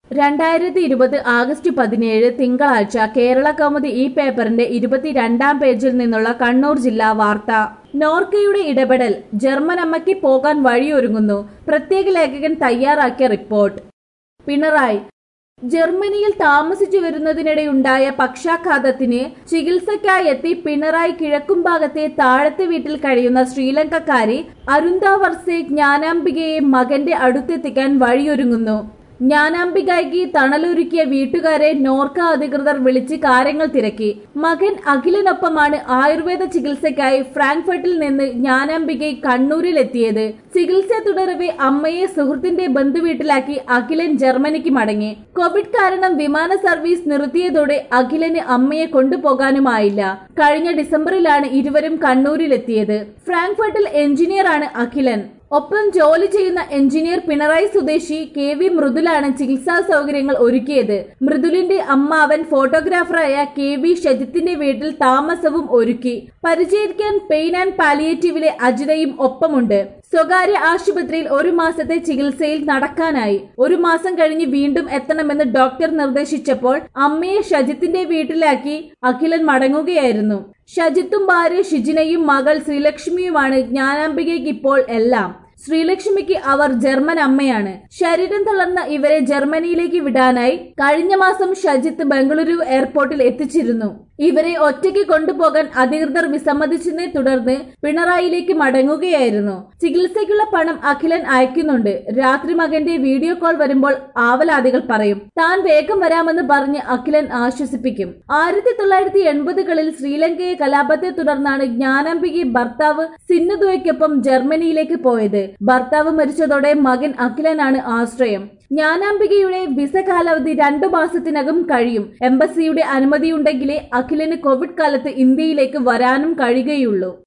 2020 August 17 തിങ്കളാഴ്ച കേരള കൗമുദി ഈ പേപ്പറിന്റെ 22-ാം പേജിൽ നിന്നുള്ള കണ്ണൂർ ജില്ലാ വാർത്ത. നോർക്കയുടെ ഇടപെടൽ, ജർമ്മൻ അമ്മയ്ക്ക് പോകാൻ വഴിയൊരുങ്ങുന്നു. പ്രത്യേക ലേഖകൻ തയ്യാറാക്കിയ റിപ്പോർട്ട്. പിണറായി ജർമ്മനിയിൽ താമസിച്ചു വരുന്നതിനിടെയുണ്ടായ പക്ഷാഘാതത്തിന് ചികിത്സയ്ക്കായി എത്തി പിണറായി കിഴക്കുംഭാഗത്തെ താഴത്തെ വീട്ടിൽ കഴിയുന്ന ശ്രീലങ്കക്കാരി അരുന്ത വർസെ ജ്ഞാനാംബികയെ മകന്റെ അടുത്തെത്തിക്കാൻ വഴിയൊരുങ്ങുന്നു. ജ്ഞാനാംബികയ്ക്ക് തണലൊരുക്കിയ വീട്ടുകാരെ നോർക്ക അധികൃതർ വിളിച്ച് കാര്യങ്ങൾ തിരക്കി. മകൻ അഖിലിനൊപ്പമാണ് ആയുർവേദ ചികിത്സയ്ക്കായി ഫ്രാങ്ക്ഫർട്ടിൽ നിന്ന് ജ്ഞാനാംബിക കണ്ണൂരിലെത്തിയത്. ചികിത്സ തുടരവെ അമ്മയെ സുഹൃത്തിന്റെ ബന്ധുവീട്ടിലാക്കി അഖിലൻ ജർമ്മനിക്ക് മടങ്ങി. കോവിഡ് കാരണം വിമാന സർവീസ് നിർത്തിയതോടെ അഖിലന് അമ്മയെ കൊണ്ടുപോകാനുമായില്ല. കഴിഞ്ഞ ഡിസംബറിലാണ് ഇരുവരും കണ്ണൂരിലെത്തിയത്. ഫ്രാങ്ക്ഫർട്ടിൽ എഞ്ചിനീയറാണ് അഖിലൻ. ഒപ്പം ജോലി ചെയ്യുന്ന എഞ്ചിനീയർ പിണറായി സ്വദേശി KV മൃദുലാണ് ചികിത്സാ സൗകര്യങ്ങൾ ഒരുക്കിയത്. മൃദുലിന്റെ അമ്മാവൻ ഫോട്ടോഗ്രാഫറായ KV ഷജിത്തിന്റെ വീട്ടിൽ താമസവും ഒരുക്കി. പരിചരിക്കാൻ പെയിൻ ആൻഡ് പാലിയേറ്റീവിലെ അജിതയും ഒപ്പമുണ്ട്. സ്വകാര്യ ആശുപത്രിയിൽ 1 മാസത്തെ ചികിത്സയിൽ നടക്കാനായി. 1 മാസം കഴിഞ്ഞ് വീണ്ടും എത്തണമെന്ന് ഡോക്ടർ നിർദ്ദേശിച്ചപ്പോൾ അമ്മയെ ഷജിത്തിന്റെ വീട്ടിലാക്കി അഖിലൻ മടങ്ങുകയായിരുന്നു. ഷജിത്തും ഭാര്യ ഷിജിനയും മകൾ ശ്രീലക്ഷ്മിയുമാണ് ജ്ഞാനാംബികയ്ക്ക് ഇപ്പോൾ എല്ലാം. ശ്രീലക്ഷ്മിക്ക് അവർ ജർമ്മൻ അമ്മയാണ്. ശരീരം തളർന്ന ഇവരെ ജർമ്മനിയിലേക്ക് വിടാനായി കഴിഞ്ഞ മാസം ഷജിത്ത് ബംഗളൂരു എയർപോർട്ടിൽ എത്തിച്ചിരുന്നു. ഇവരെ ഒറ്റയ്ക്ക് കൊണ്ടുപോകാൻ അധികൃതർ വിസമ്മതിച്ചതിനെ തുടർന്ന് പിണറായിലേക്ക് മടങ്ങുകയായിരുന്നു. ചികിത്സയ്ക്കുള്ള പണം അഖിലൻ അയക്കുന്നുണ്ട്. രാത്രി മകന്റെ വീഡിയോ കോൾ വരുമ്പോൾ ആവലാതികൾ പറയും. താൻ വേഗം വരാമെന്ന് പറഞ്ഞ് അഖിലൻ ആശ്വസിപ്പിക്കും. 1980കളിൽ ശ്രീലങ്കയെ കലാപത്തെ തുടർന്നാണ് ജ്ഞാനാംബിക ഭർത്താവ് സിന്നുദോയ്ക്കൊപ്പം ജർമ്മനിയിലേക്ക് പോയത്. ഭർത്താവ് മരിച്ചതോടെ മകൻ അഖിലനാണ് ആശ്രയം. ജ്ഞാനാംബികയുടെ വിസ കാലാവധി 2 മാസത്തിനകം കഴിയും. എംബസിയുടെ അനുമതിയുണ്ടെങ്കിലേ അഖിലന് കോവിഡ് കാലത്ത് ഇന്ത്യയിലേക്ക് വരാനും കഴിയുകയുള്ളൂ.